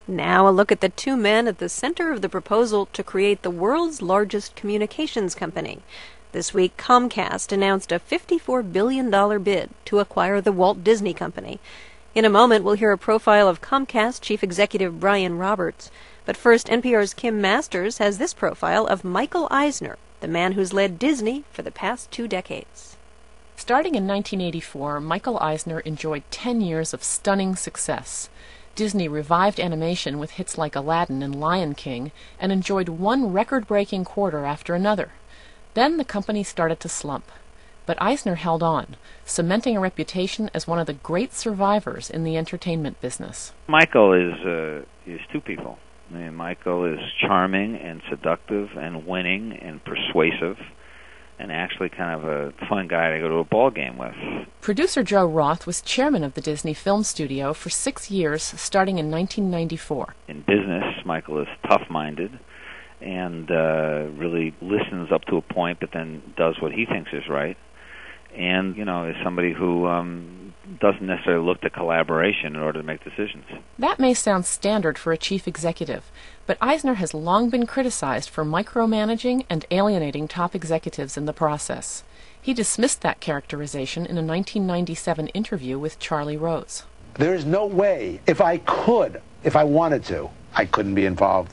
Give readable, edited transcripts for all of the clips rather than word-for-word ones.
Now a look at the two men at the center of the proposal to create the world's largest communications company. This week, Comcast announced a $54 billion bid to acquire the Walt Disney Company. In a moment, we'll hear a profile of Comcast Chief Executive Brian Roberts. But first, NPR's Kim Masters has this profile of Michael Eisner, the man who's led Disney for the past 2 decades. Starting in 1984, Michael Eisner enjoyed 10 years of stunning success. Disney revived animation with hits like Aladdin and Lion King and enjoyed one record-breaking quarter after another. Then the company started to slump. But Eisner held on, cementing a reputation as one of the great survivors in the entertainment business. Michael is two people. I mean, Michael is charming and seductive and winning and persuasive, and actually kind of a fun guy to go to a ball game with. Producer Joe Roth was chairman of the Disney Film Studio for 6 years, starting in 1994. In business, Michael is tough-minded and really listens up to a point, but then does what he thinks is right. And, is somebody who doesn't necessarily look to collaboration in order to make decisions. That may sound standard for a chief executive, but Eisner has long been criticized for micromanaging and alienating top executives in the process. He dismissed that characterization in a 1997 interview with Charlie Rose. There is no way, if I wanted to, I couldn't be involved.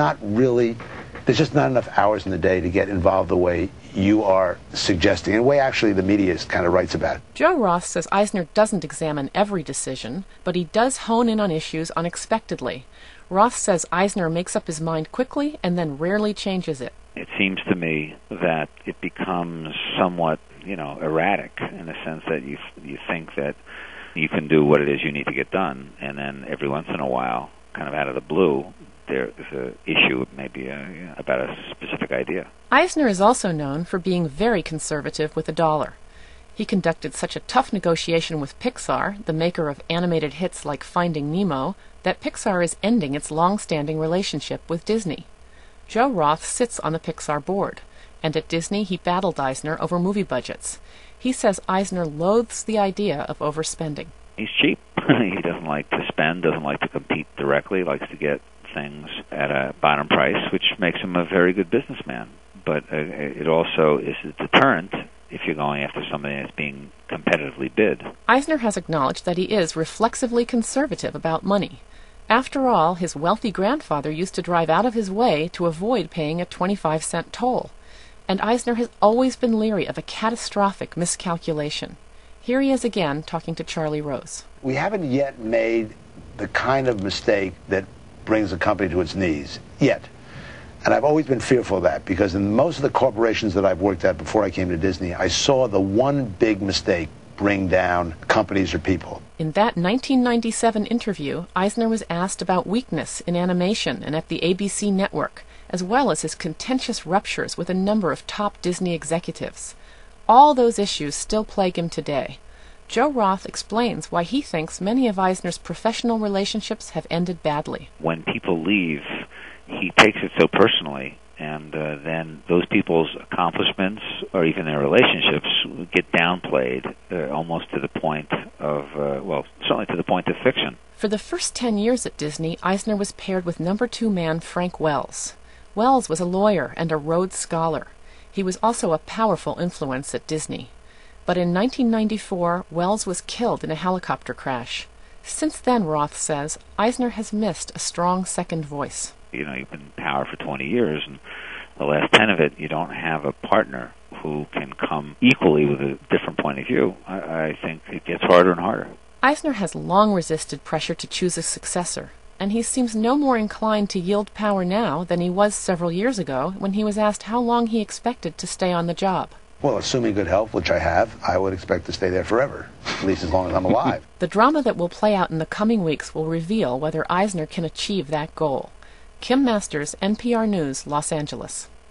There's just not enough hours in the day to get involved the way you are suggesting, in a way actually the media kind of writes about. Joe Roth says Eisner doesn't examine every decision, but he does hone in on issues unexpectedly. Roth says Eisner makes up his mind quickly and then rarely changes it. It seems to me that it becomes somewhat, erratic in the sense that you think that you can do what it is you need to get done, and then every once in a while, kind of out of the blue, there's an issue maybe about a specific idea. Eisner is also known for being very conservative with the dollar. He conducted such a tough negotiation with Pixar, the maker of animated hits like Finding Nemo, that Pixar is ending its long-standing relationship with Disney. Joe Roth sits on the Pixar board, and at Disney he battled Eisner over movie budgets. He says Eisner loathes the idea of overspending. He's cheap. He doesn't like to spend, doesn't like to compete directly, likes to get things at a bottom price, which makes him a very good businessman. But it also is a deterrent if you're going after something that's being competitively bid. Eisner has acknowledged that he is reflexively conservative about money. After all, his wealthy grandfather used to drive out of his way to avoid paying a 25-cent toll. And Eisner has always been leery of a catastrophic miscalculation. Here he is again talking to Charlie Rose. We haven't yet made the kind of mistake that brings a company to its knees, yet. And I've always been fearful of that, because in most of the corporations that I've worked at before I came to Disney, I saw the one big mistake bring down companies or people. In that 1997 interview, Eisner was asked about weakness in animation and at the ABC network, as well as his contentious ruptures with a number of top Disney executives. All those issues still plague him today. Joe Roth explains why he thinks many of Eisner's professional relationships have ended badly. When people leave, he takes it so personally, and then those people's accomplishments or even their relationships get downplayed almost to the point of, certainly to the point of fiction. For the first 10 years at Disney, Eisner was paired with number 2 man Frank Wells. Wells was a lawyer and a Rhodes Scholar. He was also a powerful influence at Disney. But in 1994, Wells was killed in a helicopter crash. Since then, Roth says, Eisner has missed a strong second voice. You've been in power for 20 years, and the last 10 of it, you don't have a partner who can come equally with a different point of view. I think it gets harder and harder. Eisner has long resisted pressure to choose a successor, and he seems no more inclined to yield power now than he was several years ago when he was asked how long he expected to stay on the job. Well, assuming good health, which I have, I would expect to stay there forever, at least as long as I'm alive. The drama that will play out in the coming weeks will reveal whether Eisner can achieve that goal. Kim Masters, NPR News, Los Angeles.